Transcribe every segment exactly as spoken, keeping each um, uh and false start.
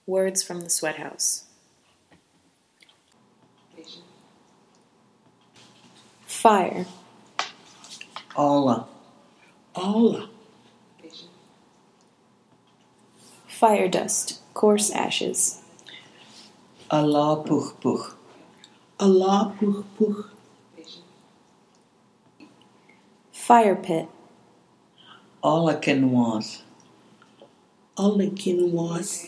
Words from the Sweat House. Fire. Allah. Allah. Fire dust, coarse ashes. Allah puch puch. Allah puch puch. Fire pit. Allah ken was. Allah ken was.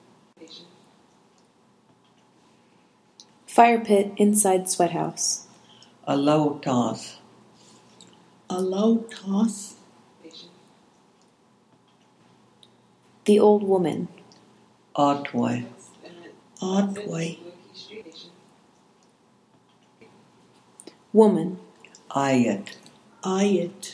Fire pit inside Sweat House. Allah tas. Allah toss. The old woman. Artway. Artway. Woman. Ayat. Ayat.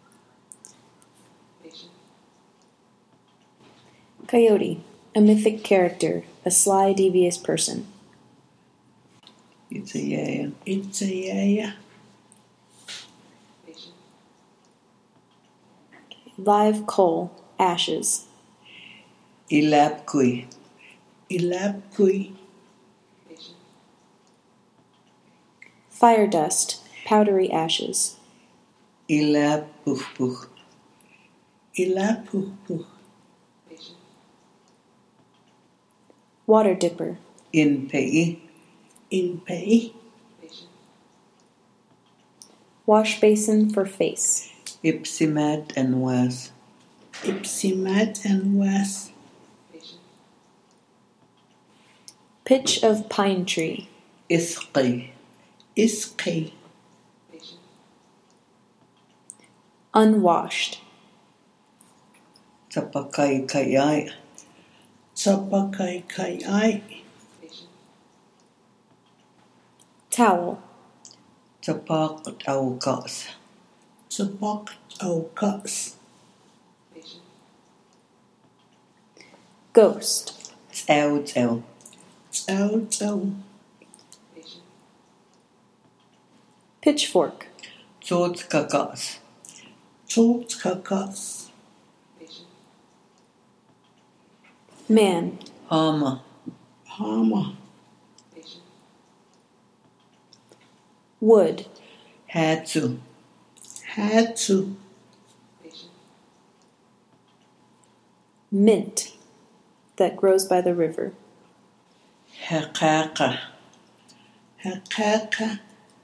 Coyote. A mythic character, a sly, devious person. It's a yeah. It's a yeah. Live coal, ashes. Ilab kui. Ilab kui. Fire dust, powdery ashes. Ilab puch puch. Ilab puch puch. Water dipper. In pei. In pay. Wash basin for face. Ipsimat and was. Ipsimat and was. Pitch of pine tree. Isqi. Isqi. Unwashed. Tapakai kayai. Tapakai kayai. Towel. Tapak aukas. Tapak aukas. Ghost. Tsau tsau. Tsau tsau. Pitchfork. Tsots kakas. Tsots kakas. Man. Hama. Hama. Wood. Hatsu. Hatsu. Mint. That grows by the river. Hakaka. Hakaka.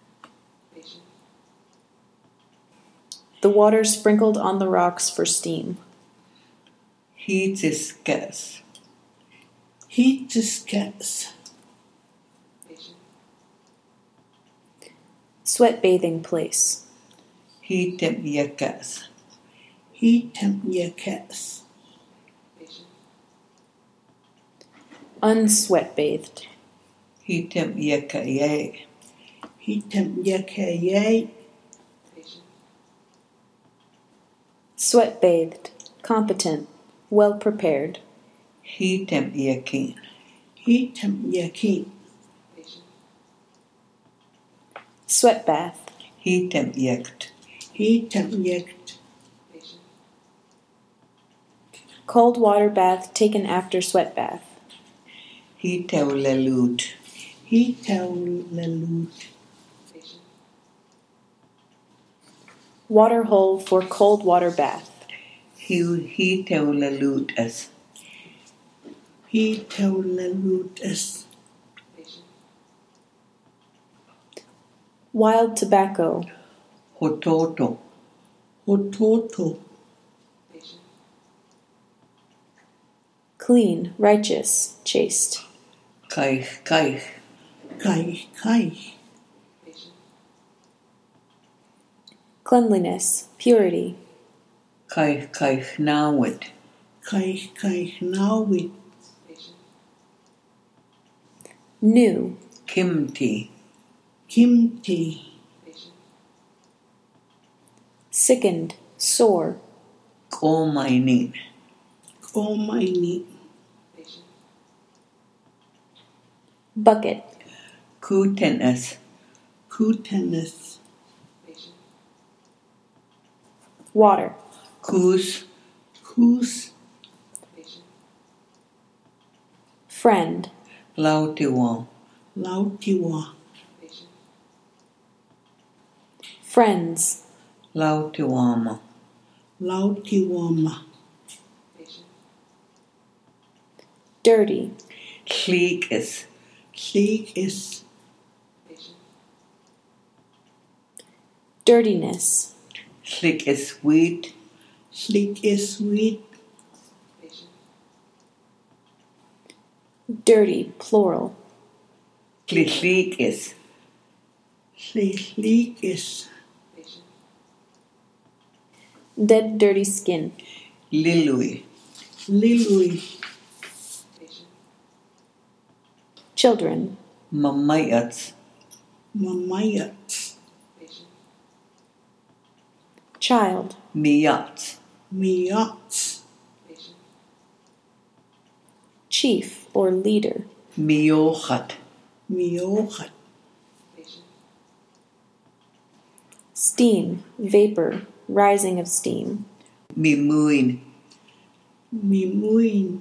The water sprinkled on the rocks for steam. Hitiskas. Hitiskas. Sweat bathing place. Hitem yakas. Hitem yakas. Unsweat bathed. Hitem yakaye. Hitem yakaye. Sweat bathed. Competent. Well prepared. Hitem yakin. Hitem yakin. Sweat bath. Hitem yakt. Hitem yakt. Cold water bath taken after sweat bath. Hitew lelut. Hitew lelut. Water hole for cold water bath. Hitew lelut as. Hitew lelut as. Wild tobacco. Hototo. Hototo. Clean, righteous, chaste. Kaich kaich. Kaich kaich. Cleanliness, purity. Kaich kaich nawit. Kaich kaich nawit. New. Kimti. Kimti. Sickened, sore. Komainin. Komainin. Bucket. Kutenas. Kutenas. Water. Kus. Kus. Friend. Lautiwa. Lautiwa. Friends. Lautiwama. Lautiwama. Dirty. Sleek is. Sleek is. Dirtiness. Slick is sweet. Sleek is sweet. Dirty, plural. Sleek is. Sleek is. Dead, dirty skin. Lilui. Lily. Children. Mamayats. Mamayats. Child. Miyats. Miyats. Chief or leader. Miyochat. Miyochat. Steam, vapor, rising of steam. Mimuin. Mimuin.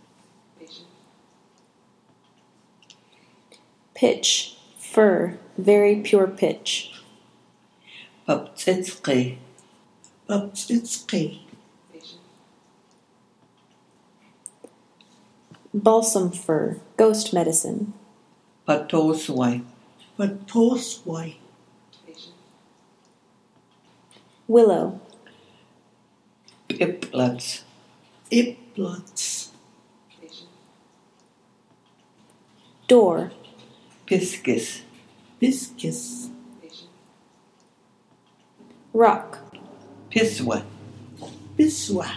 Pitch, fur, very pure pitch. Paptsitski. Babtsitski. Balsam fir, ghost medicine. Patoswai. Patoswai. Willow. Piplats. Iplats. Door. Piskis. Biscuits. Rock. Piswa. Biswa.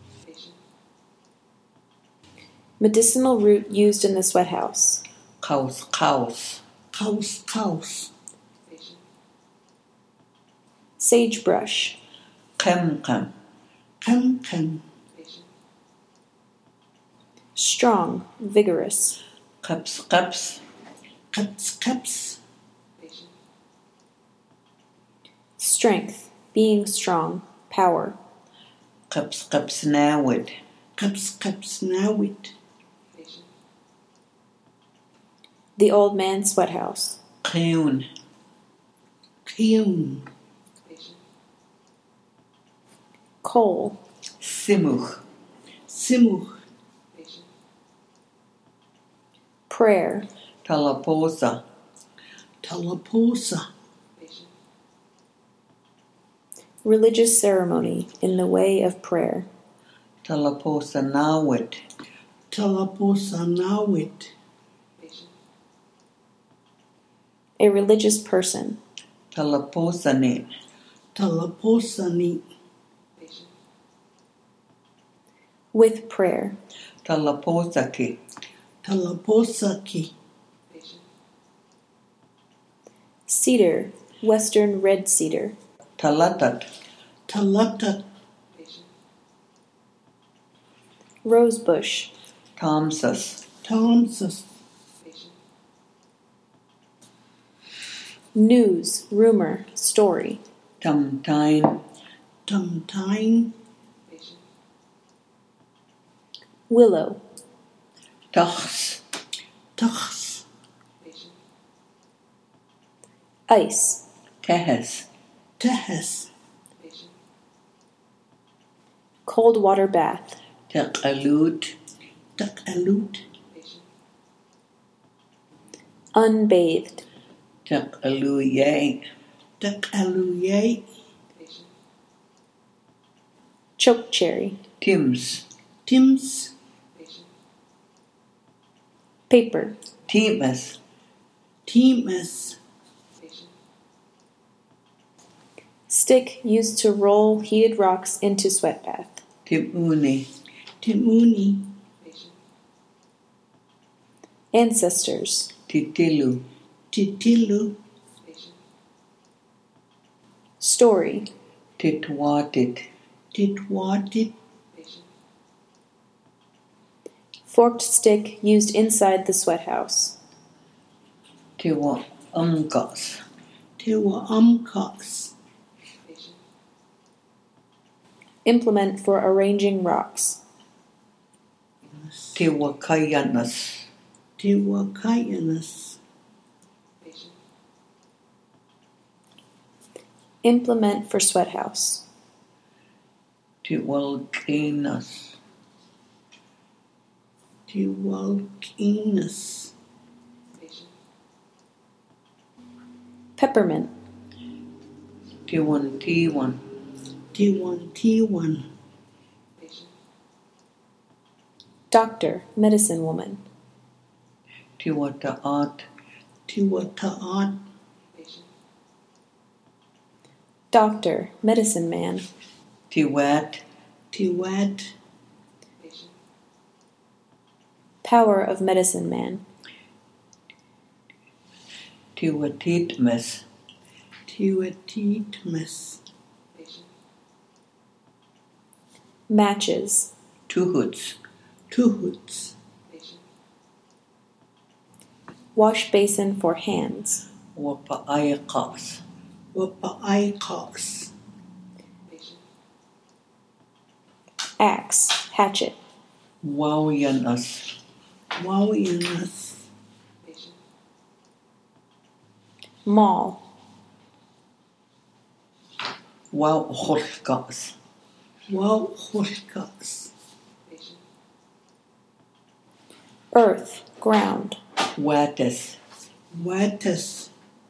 Medicinal root used in the sweat house. Kaus. Kaus. Kaus. Kaus. Sagebrush. Kem kem. Kam kam. Strong, vigorous. Kaps kaps. Kaps kaps. Strength, being strong, power. Kaps kaps nawid. Kaps kaps nawit. The old man's sweat house. Kyun. Kyun. Coal. Simuch. Simuch. Prayer. Talaposa. Talaposa. Religious ceremony in the way of prayer. Talaposa nawid. Talaposa nawit. A religious person. Talaposanin. Talaposani. With prayer. Talaposaki. Talaposaki. Cedar, western red cedar. Talatat. Talatat. Rosebush. Tamsas. Tomsus. News, rumor, story. Tamtine. Tumtine. Willow. Tachs. Tachs. Ice. Tehes. Tehes. Cold water bath. Teqalut. Takalut. Unbathed. Teqaluye. Takaluye. Chokecherry. Tims. Tims. Paper. Timas. Timas. Stick used to roll heated rocks into sweat bath. Timuni. Timuni. Ancestors. Titilu. Titilu. Story. Titwatit. Titwatit. Forked stick used inside the sweat house. Tiwa umkas. Tewa umkas. Implement for arranging rocks. Tiwa kayanas. Te ua kaianas. Implement for sweat house. Te walkinas. Te walkinas. Peppermint. Te wantiwan. Te wantiwan. Doctor, medicine woman. Te wataat. Te wataat. Doctor, medicine man. Te wat. Te wat. Power of medicine man. Te watitmas. Te watitmas. Matches. Tuhuts. Tuhuts. Wash basin for hands. Wapaayakas. Wapa'aikas. Axe, hatchet. Wauyanas. Wauyanas. Mall. Wauholkas. Wauholkas. Earth, ground. Watas. Watas.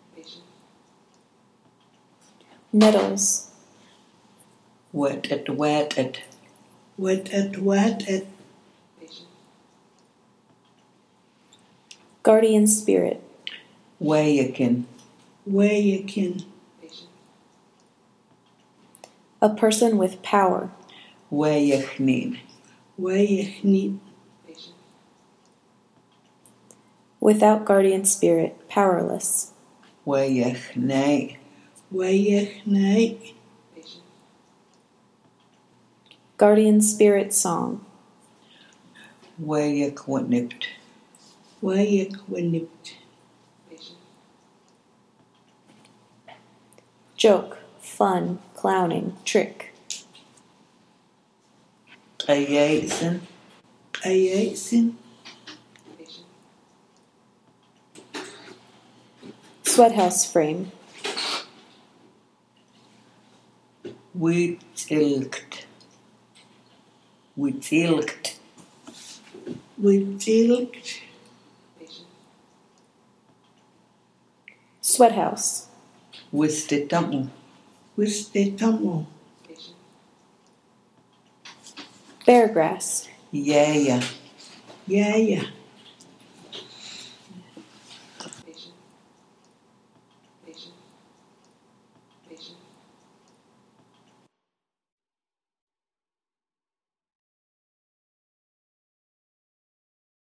Nettles. Watat watat. Watat watat. Guardian spirit. Wayakin. Wayakin. A person with power. Wayachnin. Wayachnit. Without guardian spirit, powerless. Wayachnai. Wayachnai. Guardian spirit song. Wayakwanipt. Wayakwanipt. Joke, fun, clowning, trick. Ayaysin. Ayaysin. Sweathouse frame. Witilkt. Witilkt. Witilkt. Sweathouse. Wistitamu. Wistetamo. Bear grass. Yaya. Yaya.